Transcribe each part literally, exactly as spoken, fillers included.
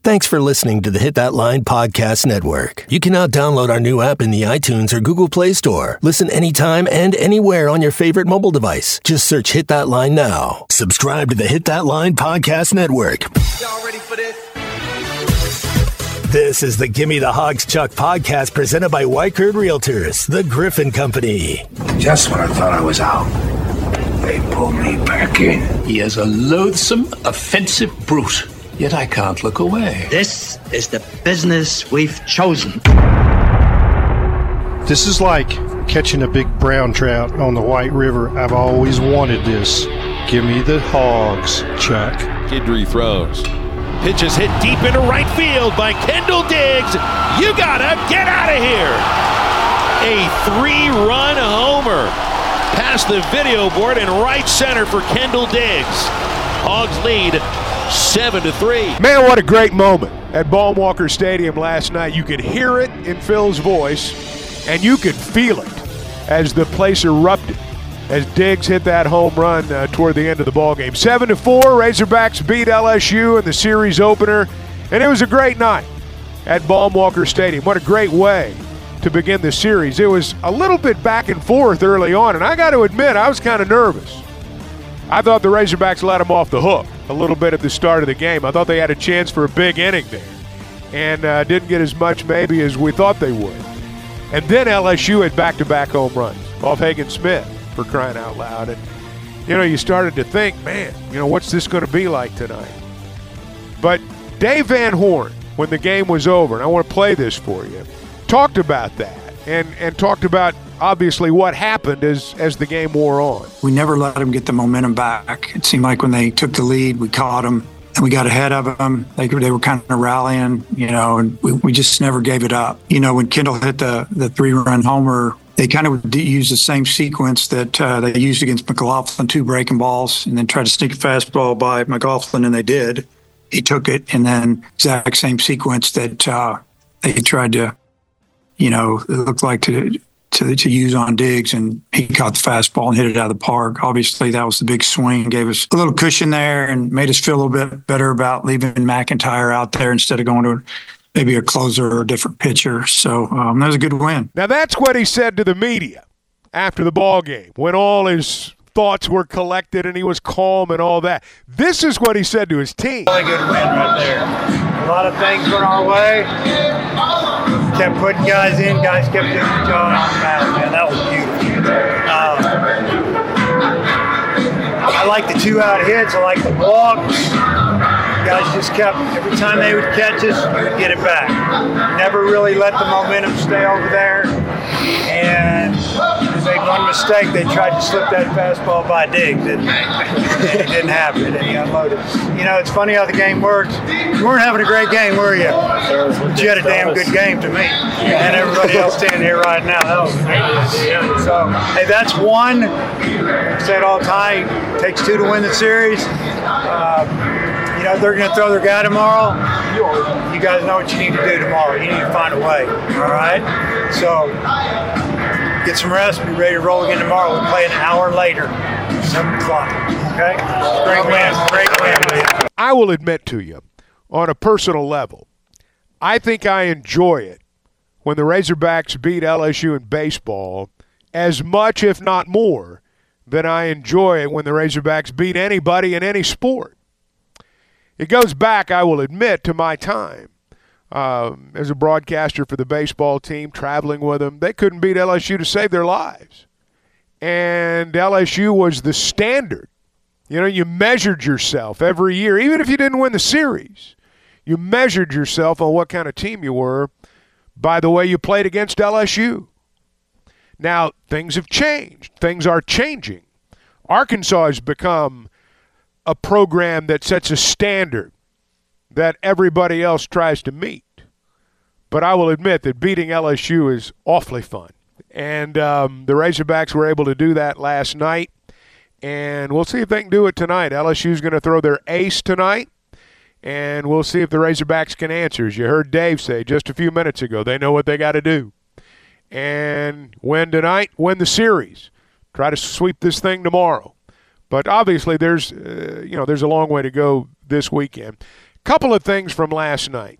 Thanks for listening to the Hit That Line Podcast Network. You can now download our new app in the iTunes or Google Play Store. Listen anytime and anywhere on your favorite mobile device. Just search Hit That Line now. Subscribe to the Hit That Line Podcast Network. Y'all ready for this? This is the Gimme the Hogs Chuck podcast presented by Weichert Realtors, the Griffin Company. Just when I thought I was out, they pulled me back in. He is a loathsome, offensive brute. Yet I can't look away. This is the business we've chosen. This is like catching a big brown trout on the White River. I've always wanted this. Give me the hogs, Chuck. Kidry throws. Pitch is hit deep into right field by Kendall Diggs. You gotta get out of here. A three-run homer past the video board in right center for Kendall Diggs. Hogs lead seven to three. Man, what a great moment at Baum-Walker Stadium last night. You could hear it in Phil's voice, and you could feel it as the place erupted as Diggs hit that home run uh, toward the end of the ballgame. seven to four, Razorbacks beat L S U in the series opener, and it was a great night at Baum-Walker Stadium. What a great way to begin the series. It was a little bit back and forth early on, and I got to admit, I was kind of nervous. I thought the Razorbacks let them off the hook a little bit at the start of the game. I thought they had a chance for a big inning there and uh, didn't get as much maybe as we thought they would. And then L S U had back-to-back home runs off Hagen Smith, for crying out loud. And, you know, you started to think, man, you know, what's this going to be like tonight? But Dave Van Horn, when the game was over, and I want to play this for you, talked about that and, and talked about obviously what happened as as the game wore on. We never let them get the momentum back. It seemed like when they took the lead, we caught them and we got ahead of them. They, they were kind of rallying, you know, and we, we just never gave it up. You know, when Kendall hit the, the three-run homer, they kind of used the same sequence that uh, they used against McLaughlin, two breaking balls, and then tried to sneak a fastball by McLaughlin, and they did. He took it, and then exact same sequence that uh, they tried to, you know, it looked like to To, to use on Diggs, and he caught the fastball and hit it out of the park. Obviously, that was the big swing, gave us a little cushion there and made us feel a little bit better about leaving McIntyre out there instead of going to maybe a closer or a different pitcher. So um, that was a good win. Now, that's what he said to the media after the ball game, when all his thoughts were collected and he was calm and all that. This is what he said to his team. Really good win right there. A lot of things went our way. Kept putting guys in. Guys kept doing the job on the mound, man. That was beautiful. Um, I like the two-out hits. I like the walks. Guys just kept, every time they would catch us, we would get it back. Never really let the momentum stay over there. And if they made one mistake, they tried to slip that fastball by Diggs. It, it didn't happen, and he unloaded. You know, it's funny how the game works. You weren't having a great game, were you? But you had a damn good game to me. And everybody else standing here right now. That was ridiculous. So, hey, that's one. I say it all the time. It takes two to win the series. Uh, You know, they're going to throw their guy tomorrow. You guys know what you need to do tomorrow. You need to find a way, all right? So get some rest, be ready to roll again tomorrow. We'll play an hour later, seven o'clock, okay? Great win, great win. I will admit to you, on a personal level, I think I enjoy it when the Razorbacks beat L S U in baseball as much, if not more, than I enjoy it when the Razorbacks beat anybody in any sport. It goes back, I will admit, to my time um, as a broadcaster for the baseball team, traveling with them. They couldn't beat L S U to save their lives. And L S U was the standard. You know, you measured yourself every year, even if you didn't win the series. You measured yourself on what kind of team you were by the way you played against L S U. Now, things have changed. Things are changing. Arkansas has become a program that sets a standard that everybody else tries to meet. But I will admit that beating L S U is awfully fun. And um, the Razorbacks were able to do that last night. And we'll see if they can do it tonight. L S U is going to throw their ace tonight. And we'll see if the Razorbacks can answer. As you heard Dave say just a few minutes ago, they know what they got to do. And win tonight, win the series. Try to sweep this thing tomorrow. But obviously, there's uh, you know there's a long way to go this weekend. Couple of things from last night.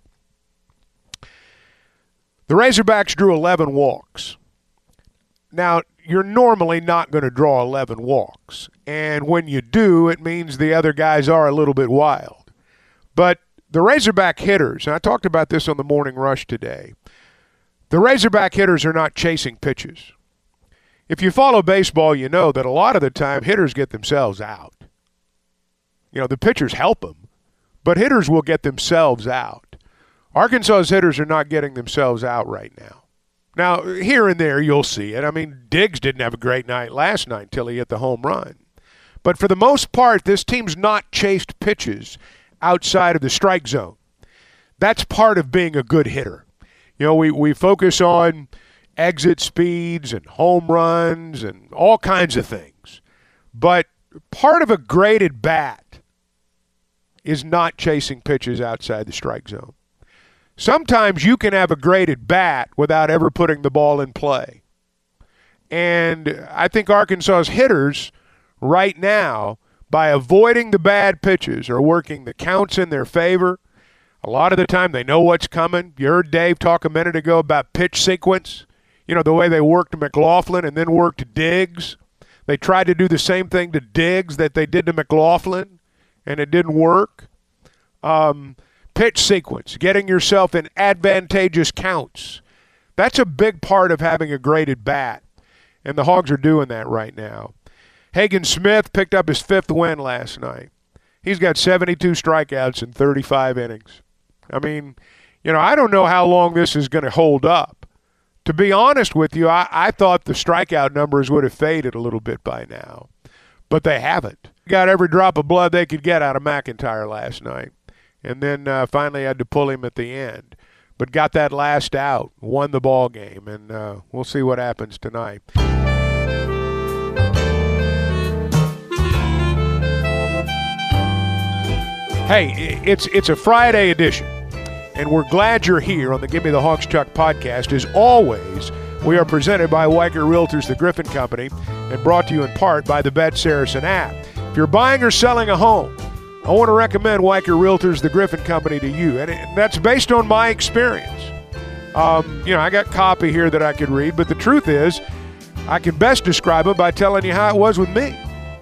The Razorbacks drew eleven walks. Now, you're normally not going to draw eleven walks. And when you do, it means the other guys are a little bit wild. But the Razorback hitters, and I talked about this on the Morning Rush today, the Razorback hitters are not chasing pitches. If you follow baseball, you know that a lot of the time hitters get themselves out. You know, the pitchers help them, but hitters will get themselves out. Arkansas's hitters are not getting themselves out right now. Now, here and there you'll see it. I mean, Diggs didn't have a great night last night until he hit the home run. But for the most part, this team's not chased pitches outside of the strike zone. That's part of being a good hitter. You know, we, we focus on exit speeds and home runs and all kinds of things. But part of a graded bat is not chasing pitches outside the strike zone. Sometimes you can have a graded bat without ever putting the ball in play. And I think Arkansas's hitters right now, by avoiding the bad pitches, are working the counts in their favor. A lot of the time they know what's coming. You heard Dave talk a minute ago about pitch sequence. You know, the way they worked McLaughlin and then worked Diggs. They tried to do the same thing to Diggs that they did to McLaughlin, and it didn't work. Um, pitch sequence, getting yourself in advantageous counts. That's a big part of having a graded bat, and the Hogs are doing that right now. Hagen Smith picked up his fifth win last night. He's got seventy-two strikeouts in thirty-five innings. I mean, you know, I don't know how long this is going to hold up. To be honest with you, I, I thought the strikeout numbers would have faded a little bit by now, but they haven't. Got every drop of blood they could get out of McIntyre last night, and then uh, finally had to pull him at the end. But got that last out, won the ball game, and uh, we'll see what happens tonight. Hey, it's it's a Friday edition, and we're glad you're here on the Give Me the Hogs Chuck podcast. As always, we are presented by Weicker Realtors, the Griffin Company, and brought to you in part by the Bet Saracen app. If you're buying or selling a home, I want to recommend Weicker Realtors, the Griffin Company to you, and, it, and that's based on my experience. Um, you know, I got copy here that I could read, but the truth is, I can best describe it by telling you how it was with me.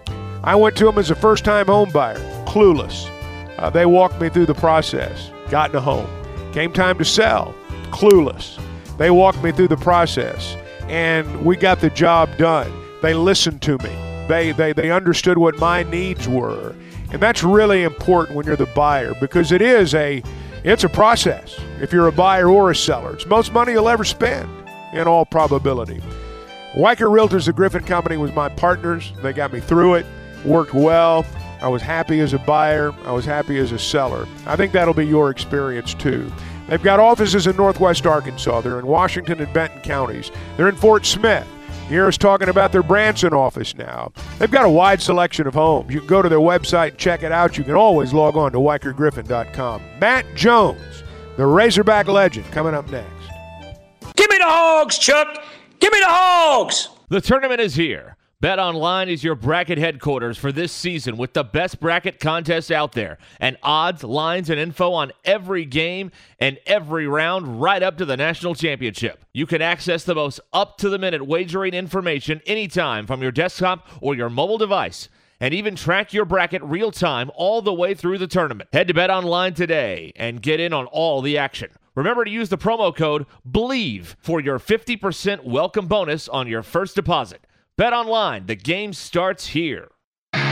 I went to them as a first-time home buyer, clueless. Uh, they walked me through the process, got in a home. Came time to sell, clueless. They walked me through the process, and we got the job done. They listened to me. They, they, they understood what my needs were. And that's really important when you're the buyer, because it is a, it's a process. If you're a buyer or a seller, it's most money you'll ever spend in all probability. Weicker Realtors, the Griffin Company, was my partners. They got me through it, worked well. I was happy as a buyer. I was happy as a seller. I think that'll be your experience too. They've got offices in Northwest Arkansas. They're in Washington and Benton counties. They're in Fort Smith. You hear us talking about their Branson office now. They've got a wide selection of homes. You can go to their website and check it out. You can always log on to weicker griffin dot com. Matt Jones, the Razorback legend, coming up next. Give me the Hogs, Chuck. Give me the Hogs. The tournament is here. BetOnline is your bracket headquarters for this season with the best bracket contests out there and odds, lines, and info on every game and every round right up to the national championship. You can access the most up-to-the-minute wagering information anytime from your desktop or your mobile device and even track your bracket real-time all the way through the tournament. Head to BetOnline today and get in on all the action. Remember to use the promo code BELIEVE for your fifty percent welcome bonus on your first deposit. BetOnline, the game starts here. All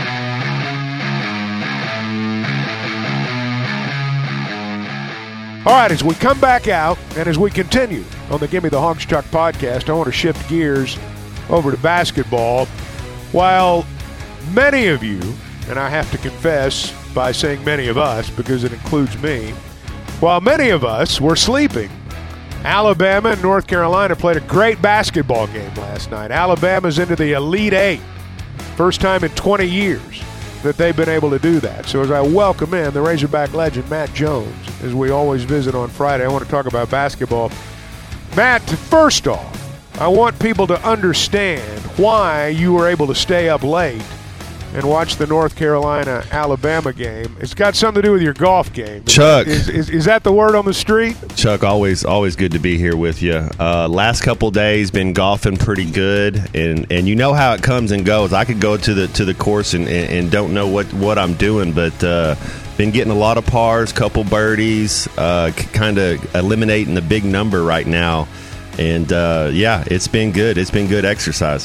right, as we come back out and as we continue on the Give Me the Hogs Chuck podcast, I want to shift gears over to basketball. While many of you, and I have to confess by saying many of us because it includes me, while many of us were sleeping, Alabama and North Carolina played a great basketball game last night. Alabama's into the Elite Eight. First time in twenty years that they've been able to do that. So as I welcome in the Razorback legend, Matt Jones, as we always visit on Friday, I want to talk about basketball. Matt, first off, I want people to understand why you were able to stay up late and watch the North Carolina-Alabama game. It's got something to do with your golf game. Chuck. Is, is, is that the word on the street? Chuck, always always good to be here with you. Uh, last couple days, been golfing pretty good, and, and you know how it comes and goes. I could go to the to the course and, and, and don't know what, what I'm doing, but uh, been getting a lot of pars, couple birdies, uh, kind of eliminating the big number right now. And, uh, yeah, it's been good. It's been good exercise.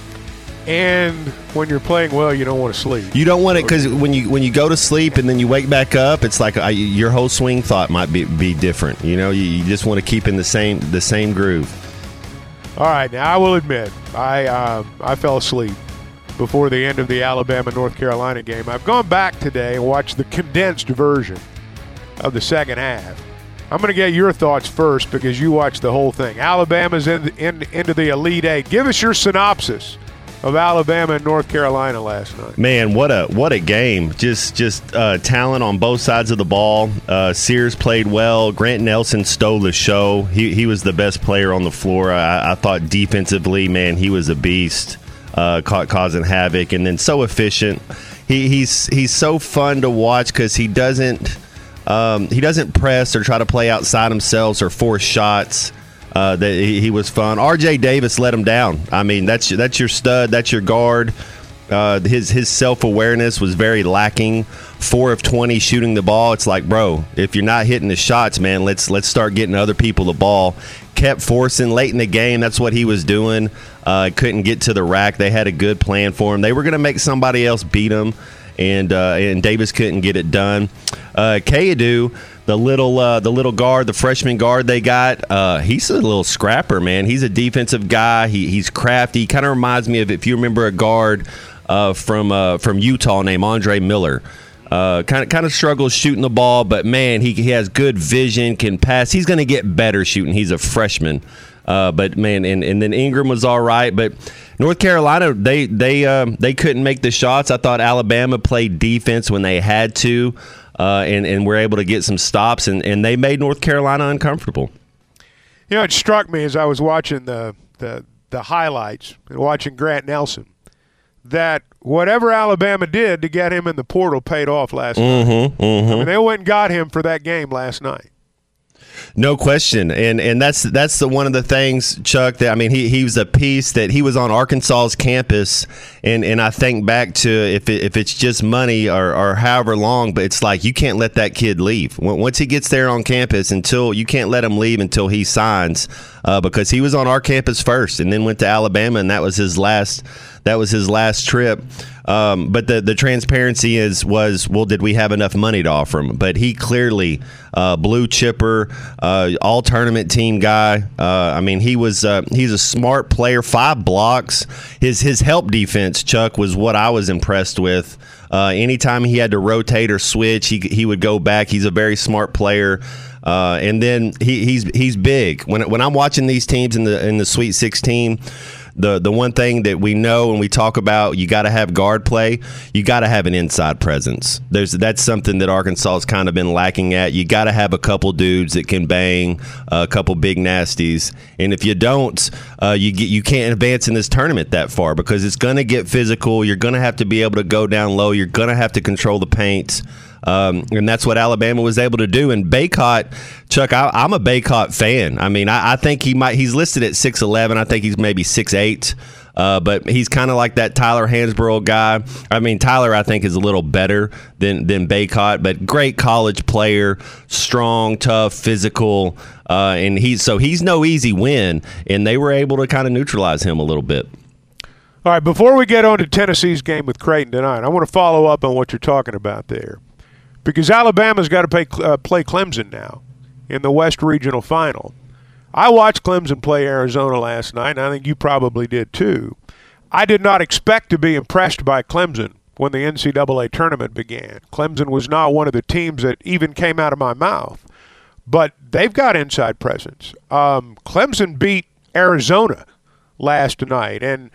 And when you're playing well, you don't want to sleep. You don't want it because when you when you go to sleep and then you wake back up, it's like uh, your whole swing thought might be, be different. You know, you, you just want to keep in the same the same groove. All right, now I will admit I uh, I fell asleep before the end of the Alabama-North Carolina game. I've gone back today and watched the condensed version of the second half. I'm going to get your thoughts first because you watched the whole thing. Alabama's in, in into the Elite Eight. Give us your synopsis of Alabama and North Carolina last night. Man, what a what a game. Just just uh, talent on both sides of the ball. Uh, Sears played well. Grant Nelson stole the show. He he was the best player on the floor. I, I thought defensively, man, he was a beast, uh, caught, causing havoc, and then so efficient. He he's he's so fun to watch because he doesn't um, he doesn't press or try to play outside himself or force shots. Uh, that he, he was fun. R J Davis let him down. I mean, that's that's your stud. That's your guard. Uh, his his self-awareness was very lacking. Four of twenty shooting the ball. It's like, bro, if you're not hitting the shots, man, let's let's start getting other people the ball. Kept forcing late in the game. That's what he was doing. Uh, couldn't get to the rack. They had a good plan for him. They were going to make somebody else beat him, and uh, and Davis couldn't get it done. Uh, Keadu, the little uh, the little guard, the freshman guard they got, uh, he's a little scrapper, man. He's a defensive guy. He, he's crafty. Kind of reminds me of, if you remember, a guard uh, from uh, from Utah named Andre Miller. Uh, kind of kind of struggles shooting the ball, but, man, he, he has good vision, can pass. He's going to get better shooting. He's a freshman. Uh, but, man, and, and then Ingram was all right. But North Carolina, they they um, they couldn't make the shots. I thought Alabama played defense when they had to. Uh, and, and we're able to get some stops, and, and they made North Carolina uncomfortable. You know, it struck me as I was watching the, the, the highlights and watching Grant Nelson that whatever Alabama did to get him in the portal paid off last mm-hmm, night. Mm-hmm. I mean, they went and got him for that game last night. No question, and and that's that's the one of the things, Chuck. That I mean, he he was a piece that he was on Arkansas's campus, and, and I think back to if it, if it's just money or, or however long, but it's like you can't let that kid leave. Once he gets there on campus, until you can't let him leave until he signs, uh, because he was on our campus first, and then went to Alabama, and that was his last that was his last trip. Um, but the, the transparency is was, well, did we have enough money to offer him? But he clearly, uh, blue chipper, uh, all tournament team guy. Uh, I mean, he was uh, he's a smart player. Five blocks. His his help defense, Chuck, was what I was impressed with. Uh, anytime he had to rotate or switch, he he would go back. He's a very smart player. Uh, and then he, he's he's big. When when I'm watching these teams in the in the Sweet sixteen. The the one thing that we know and we talk about, you got to have guard play. You got to have an inside presence. There's that's something that Arkansas has kind of been lacking at. You got to have a couple dudes that can bang, a couple big nasties. And if you don't, uh, you get you can't advance in this tournament that far because it's going to get physical. You're going to have to be able to go down low. You're going to have to control the paint. Um, and that's what Alabama was able to do. And Baycott, Chuck, I, I'm a Baycott fan. I mean, I, I think he might. He's listed at six eleven. I think he's maybe six eight. Uh, but he's kind of like that Tyler Hansbrough guy. I mean, Tyler, I think, is a little better than than Baycott, but great college player, strong, tough, physical, uh, and he's so he's no easy win. And they were able to kind of neutralize him a little bit. All right, before we get on to Tennessee's game with Creighton tonight, I want to follow up on what you're talking about there. Because Alabama's got to play, uh, play Clemson now in the West Regional Final. I watched Clemson play Arizona last night, and I think you probably did too. I did not expect to be impressed by Clemson when the N C double A tournament began. Clemson was not one of the teams that even came out of my mouth. But they've got inside presence. Um, Clemson beat Arizona last night, and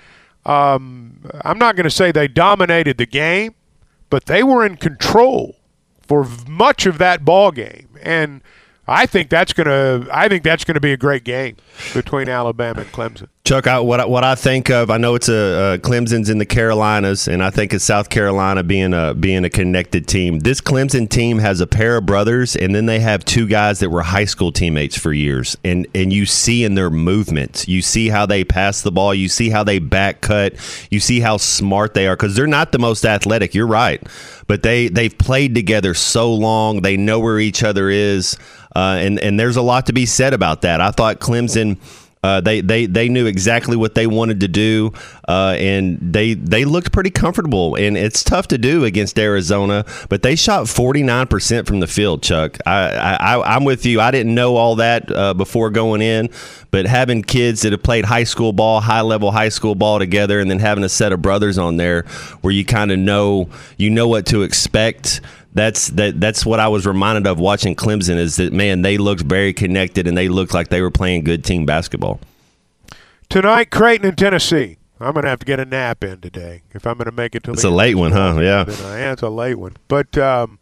um, I'm not going to say they dominated the game, but they were in control for much of that ball game, and I think that's gonna. I think that's gonna be a great game between Alabama and Clemson. Chuck, I, what I, what I think of, I know it's a uh, Clemson's in the Carolinas, and I think it's South Carolina being a being a connected team. This Clemson team has a pair of brothers, and then they have two guys that were high school teammates for years. And and you see in their movement, you see how they pass the ball, you see how they back cut, you see how smart they are, because they're not the most athletic. You're right, but they they've played together so long, they know where each other is, uh, and and there's a lot to be said about that. I thought Clemson. Uh, they, they they knew exactly what they wanted to do, uh, and they they looked pretty comfortable. And it's tough to do against Arizona, but they shot forty-nine percent from the field, Chuck. I, I, I'm with you. I didn't know all that uh, before going in, but having kids that have played high school ball, high-level high school ball together, and then having a set of brothers on there where you kind of know you know what to expect. That's that. That's what I was reminded of watching Clemson is that, man, they looked very connected and they looked like they were playing good team basketball. Tonight, Creighton and Tennessee. I'm going to have to get a nap in today if I'm going to make it to the It's a late one, huh? Yeah. Yeah, it's a late one. But um,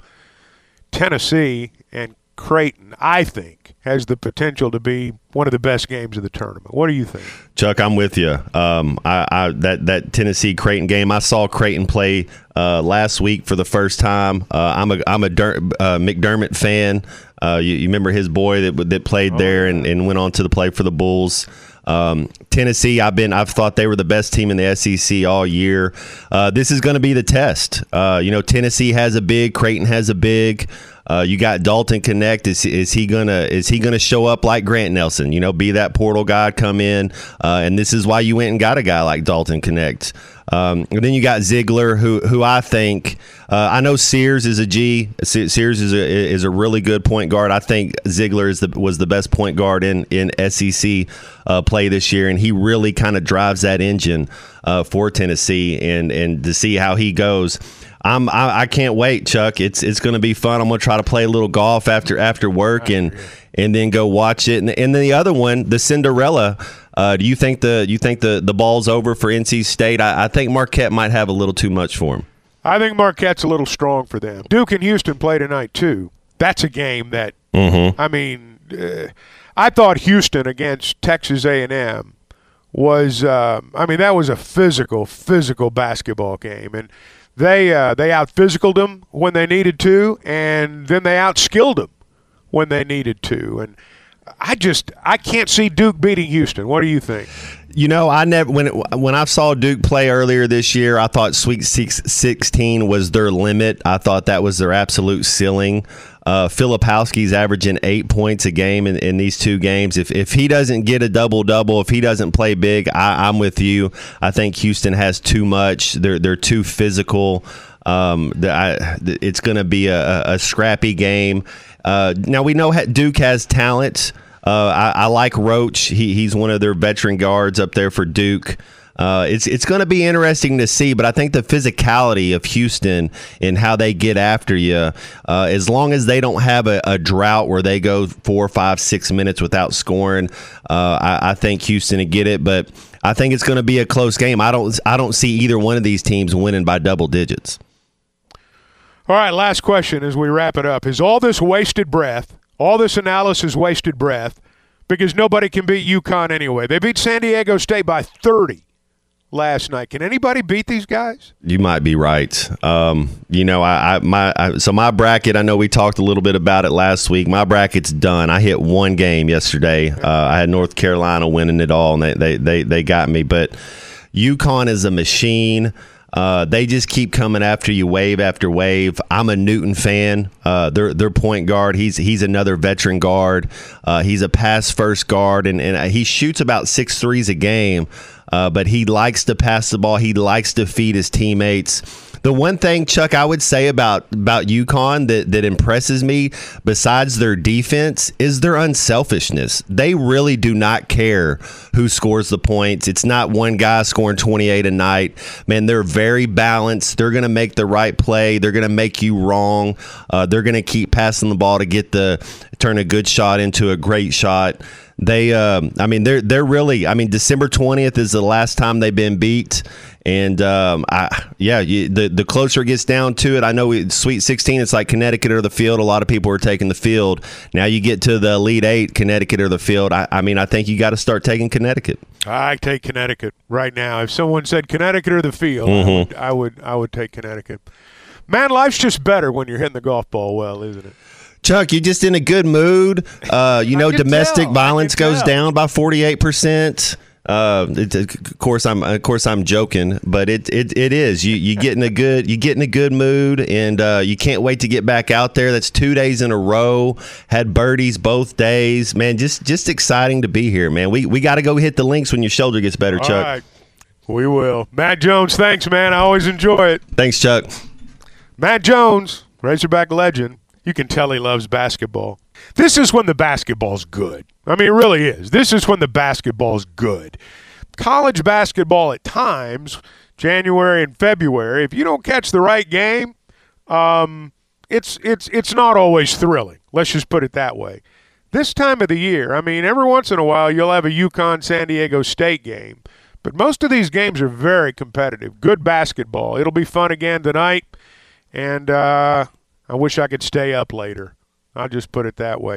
Tennessee and Creighton, I think, has the potential to be one of the best games of the tournament. What do you think? Chuck, I'm with you. Um, I, I that that Tennessee Creighton game, I saw Creighton play uh, last week for the first time. Uh, I'm a I'm a Dur- uh, McDermott fan. Uh, you, you remember his boy that that played oh, there and, and went on to the play for the Bulls. Um, Tennessee, I've been, I've thought they were the best team in the S E C all year. Uh, this is going to be the test. Uh, you know, Tennessee has a big, Creighton has a big. Uh, you got Dalton Connect. Is is he gonna is he gonna show up like Grant Nelson? You know, be that portal guy, come in, uh, and this is why you went and got a guy like Dalton Connect. Um, and then you got Ziegler, who who I think uh, I know Sears is a G. Sears is a is a really good point guard. I think Ziegler is the was the best point guard in in S E C uh, play this year, and he really kind of drives that engine uh, for Tennessee. And and to see how he goes. I'm, I, I can't wait, Chuck. It's it's going to be fun. I'm going to try to play a little golf after after work and and then go watch it. And, and then the other one, the Cinderella. Uh, do you think the you think the, the ball's over for N C State? I, I think Marquette might have a little too much for him. I think Marquette's a little strong for them. Duke and Houston play tonight too. That's a game that mm-hmm. I mean, uh, I thought Houston against Texas A and M was. Uh, I mean, that was a physical, physical basketball game, and. They uh, they out-physicaled them when they needed to, and then they out-skilled them when they needed to. And I just I can't see Duke beating Houston. What do you think? You know, I never when it, when I saw Duke play earlier this year, I thought Sweet sixteen was their limit. I thought that was their absolute ceiling. Uh, Filipowski's averaging eight points a game in, in these two games. If if he doesn't get a double-double, if he doesn't play big, I, I'm with you. I think Houston has too much. They're they're too physical. Um, the, I, the, it's going to be a, a scrappy game. Uh, now, we know Duke has talent. Uh, I, I like Roach. He he's one of their veteran guards up there for Duke. Uh, it's it's going to be interesting to see, but I think the physicality of Houston and how they get after you, uh, as long as they don't have a, a drought where they go four, five, six minutes without scoring, uh, I, I think Houston will get it. But I think it's going to be a close game. I don't I don't see either one of these teams winning by double digits. All right, last question as we wrap it up. Is all this wasted breath, all this analysis wasted breath, because nobody can beat UConn anyway? They beat San Diego State by thirty. Last night. Can anybody beat these guys? You might be right. Um, you know, I, I my I, so my bracket. I know we talked a little bit about it last week. My bracket's done. I hit one game yesterday. Uh, I had North Carolina winning it all, and they they they, they got me. But UConn is a machine. Uh, they just keep coming after you wave after wave. I'm a Newton fan. Uh, their their point guard, he's he's another veteran guard. Uh, he's a pass first guard, and, and he shoots about six threes a game. Uh, but he likes to pass the ball. He likes to feed his teammates. The one thing, Chuck, I would say about, about UConn that, that impresses me, besides their defense, is their unselfishness. They really do not care who scores the points. It's not one guy scoring twenty-eight a night. Man, they're very balanced. They're going to make the right play. They're going to make you wrong. Uh, they're going to keep passing the ball to get the turn a good shot into a great shot. They, uh, I mean, they're they're really. I mean, December twentieth is the last time they've been beat, And um, I, yeah, you, the the closer it gets down to it, I know we, Sweet sixteen, it's like Connecticut or the field. A lot of people are taking the field. Now you get to the Elite Eight, Connecticut or the field. I, I mean, I think you got to start taking Connecticut. I take Connecticut right now. If someone said Connecticut or the field, Mm-hmm. I, would, I would I would take Connecticut. Man, life's just better when you're hitting the golf ball well, isn't it? Chuck, you're just in a good mood. Uh, you know, domestic tell. violence goes tell. down by forty-eight percent. Uh, it, of course, I'm of course I'm joking, but it it, it is. You you get in a good you get in a good mood, and uh, you can't wait to get back out there. That's two days in a row. Had birdies both days, man. Just just exciting to be here, man. We we got to go hit the links when your shoulder gets better, All Chuck. right. We will. Matt Jones, thanks, man. I always enjoy it. Thanks, Chuck. Matt Jones, Razorback legend. You can tell he loves basketball. This is when the basketball's good. I mean, it really is. This is when the basketball's good. College basketball at times, January and February, if you don't catch the right game, um, it's it's it's not always thrilling. Let's just put it that way. This time of the year, I mean, every once in a while you'll have a UConn-San Diego State game, but most of these games are very competitive. Good basketball. It'll be fun again tonight, and uh, I wish I could stay up later. I'll just put it that way.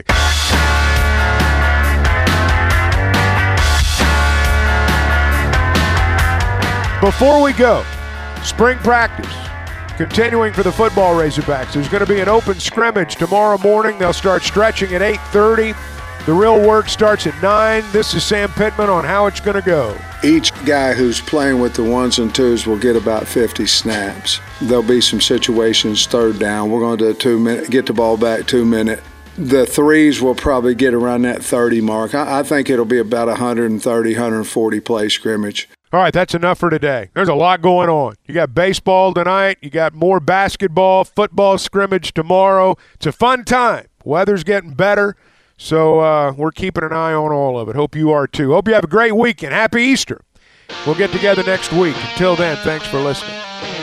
Before we go, spring practice continuing for the football Razorbacks. There's going to be an open scrimmage tomorrow morning. They'll start stretching at eight thirty. The real work starts at nine. This is Sam Pittman on how it's going to go. Each guy who's playing with the ones and twos will get about fifty snaps. There'll be some situations, third down. We're going to do a two minute, get the ball back two minute. The threes will probably get around that thirty mark. I, I think it'll be about a one thirty, one forty play scrimmage. All right, that's enough for today. There's a lot going on. You got baseball tonight. You got more basketball, football scrimmage tomorrow. It's a fun time. Weather's getting better, so uh, we're keeping an eye on all of it. Hope you are too. Hope you have a great weekend. Happy Easter. We'll get together next week. Until then, thanks for listening.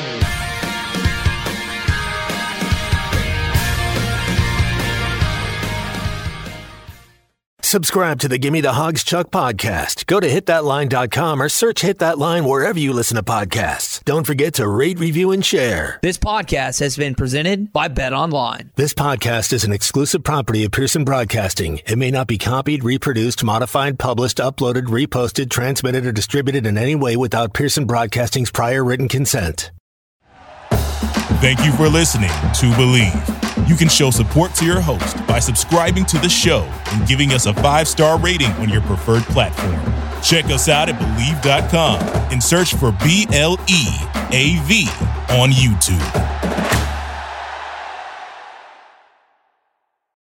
Subscribe to the Gimme the Hogs Chuck podcast. Go to hit that line dot com or search Hit That Line wherever you listen to podcasts. Don't forget to rate, review, and share. This podcast has been presented by Bet Online. This podcast is an exclusive property of Pearson Broadcasting. It may not be copied, reproduced, modified, published, uploaded, reposted, transmitted, or distributed in any way without Pearson Broadcasting's prior written consent. Thank you for listening to Believe. You can show support to your host by subscribing to the show and giving us a five-star rating on your preferred platform. Check us out at Believe dot com and search for B L E A V on YouTube.